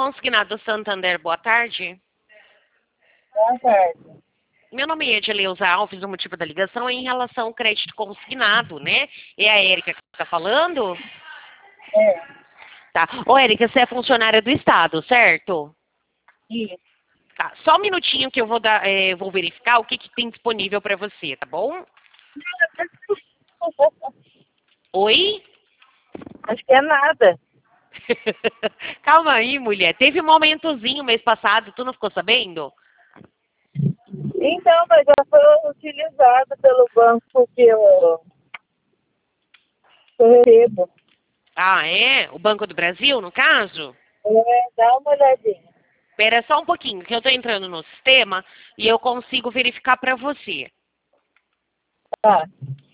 Consignado Santander, boa tarde. Boa tarde. Meu nome é Edileuza Alves, o motivo da ligação é em relação ao crédito consignado, né? É a Érica que está falando? É, Tá. Ô, Érica, você é funcionária do Estado, certo? isso. Tá. Só um minutinho que eu vou dar, vou verificar o que tem disponível para você, tá bom? Oi? Acho que é nada. Calma aí, mulher. Teve um momentozinho mês passado, tu não ficou sabendo? Então, mas já foi utilizado pelo banco que eu recebo. Ah, é? O Banco do Brasil, no caso? Dá uma olhadinha. Espera só um pouquinho, que eu estou entrando no sistema e eu consigo verificar para você. Tá.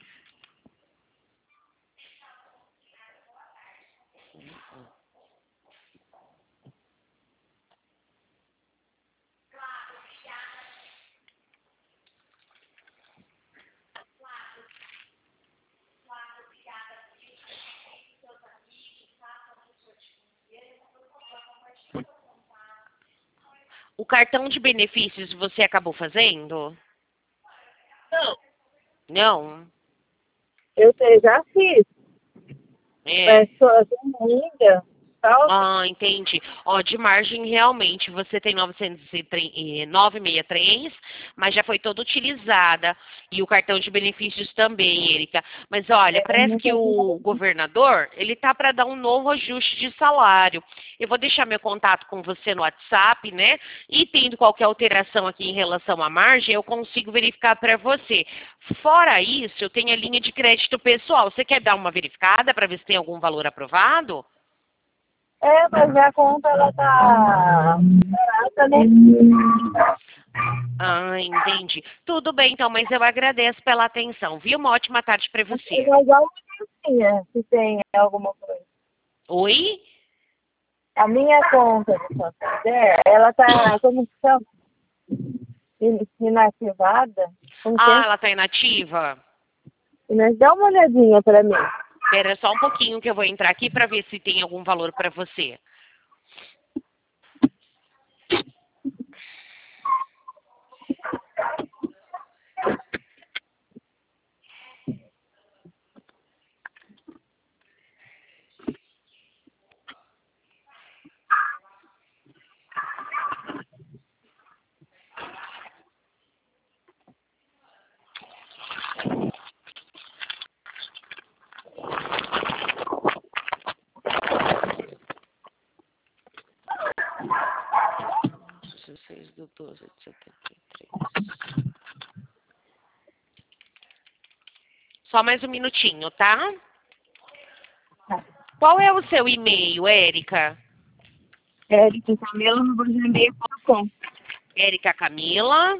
O cartão de benefícios você acabou fazendo? Não, Não? eu sei, já fiz. É. Mas só ainda. Falta. Ah, entendi. Ó, de margem, realmente, você tem 963, mas já foi toda utilizada. E o cartão de benefícios também, Erika. Mas olha, parece Não que tem o governador, ele tá para dar um novo ajuste de salário. Eu vou deixar meu contato com você no WhatsApp, né? E tendo qualquer alteração aqui em relação à margem, eu consigo verificar para você. Fora isso, eu tenho a linha de crédito pessoal. Você quer dar uma verificada para ver se tem algum valor aprovado? mas minha conta, ela tá barata, né? Ah, entendi. Tudo bem, então, mas eu agradeço pela atenção, viu? Uma ótima tarde para você. Mas dá uma olhadinha se tem alguma coisa. Oi? A minha conta do Santander, ela tá, como que chama? Inativada. Como que Ah, é? ela tá inativa? Mas dá uma olhadinha para mim. Espera só um pouquinho que eu vou entrar aqui para ver se tem algum valor para você. Dezesseis do 12 de 73. Só mais um minutinho, tá? Tá. Qual é o seu e-mail, Érica? Camila@gmail.com Érica Camila,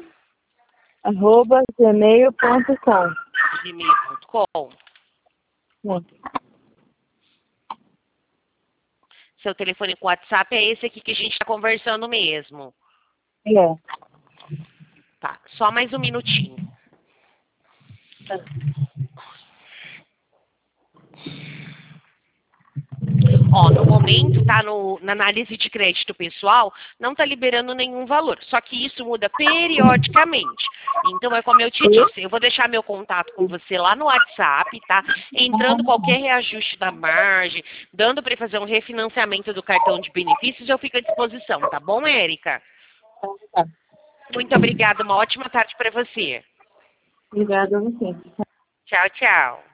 @gmail.com. gmail.com. Sim. Seu telefone com WhatsApp é esse aqui que a gente está conversando mesmo. É. Tá, só mais um minutinho. Ó, no momento, tá na análise de crédito pessoal, não está liberando nenhum valor. Só que isso muda periodicamente. Então, é como eu te disse, eu vou deixar meu contato com você lá no WhatsApp, tá? Entrando qualquer reajuste da margem, dando para fazer um refinanciamento do cartão de benefícios, eu fico à disposição, tá bom, Érica? Tá. Muito obrigada, uma ótima tarde para você. Obrigada a você. Tchau, tchau.